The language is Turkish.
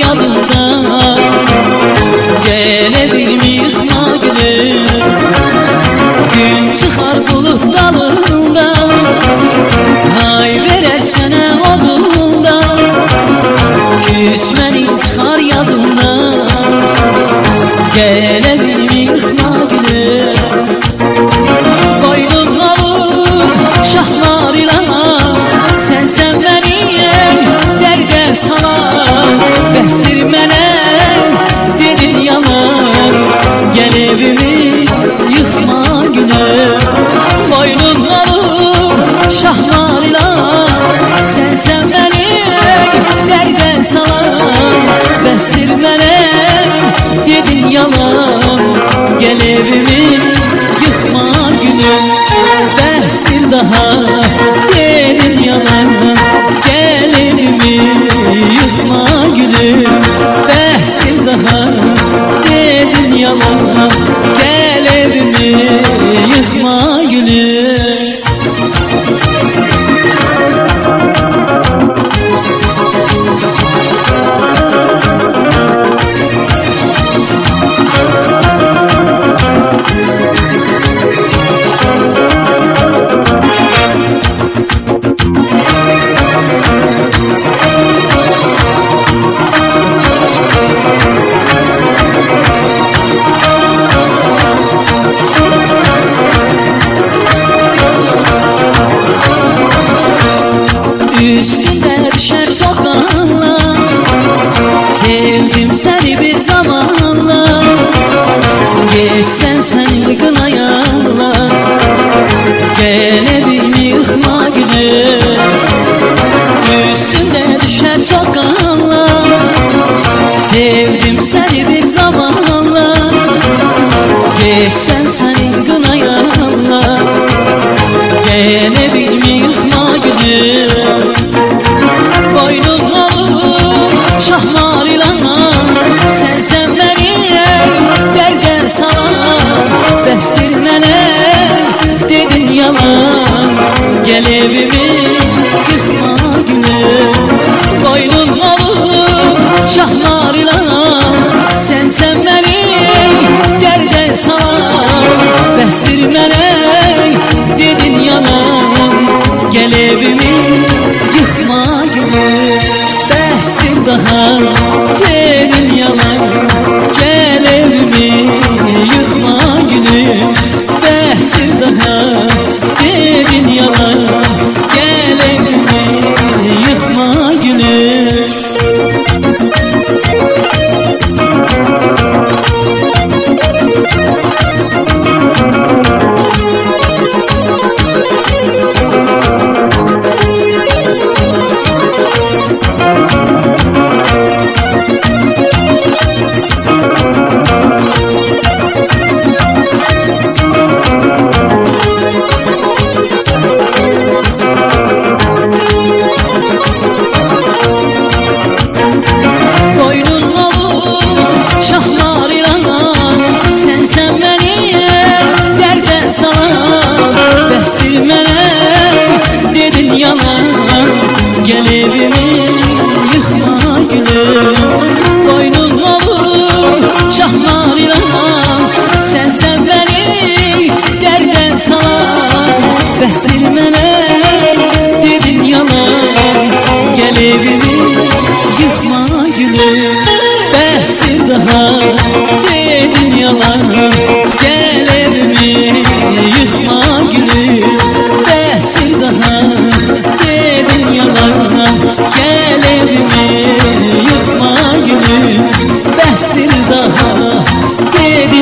yadımda. Gel evimi yıkma gülüm, gün çıkar bulut dalında. Hay verer sene odunda, küsmenin çıkar yadımda. Gel evimi yıkma gülüm, boynun alır şahlarıyla. Sen beni derde salar, bestir mene dedin yalan. Gel evimi yıkma gülüm, boynun alır şahlarıyla. Sen beni derde salar, bestir mene dedin yalan. Gel evimi yıkma gülüm, bestir daha dedin yalan. Gel evimi yıkma gülüm, bestir daha dedin yalan. Gel evimi yıkma gülüm. Üstüne düşer çok anlar, sevdim seni bir zamanlar. Geçsen seni kınayanlar, gel evimi yıkma gülüm. Üstüne düşer çok anlar, sevdim seni bir zamanlar. Geçsen seni kınayanlar, gel evimi yıkma gülüm. Boynun alır şahlarıyla, sen beni derde salar, bestir mene dedin yalan. Gel evimi yıkma gülüm, boynun alır şahlarıyla. Sen beni derde salar, bestir mene dedin yalan. Gel evimi yıkma gülüm, bestir daha dedin yalan. Gel evimi yıkma gülüm, bestir daha dedin yalan. Gel evimi yıkma gülüm. Gel evimi yıkma gülüm, boynun olur şahlarıyla. Sen beni derde salar, bestir mene dedin yalan. Gel evimi yıkma gülüm, bestir daha dedin yalan. Gel evimi yıkma gülüm, bestir daha dedin yalan. Gel evimi yıkma gülüm, bestir daha dedin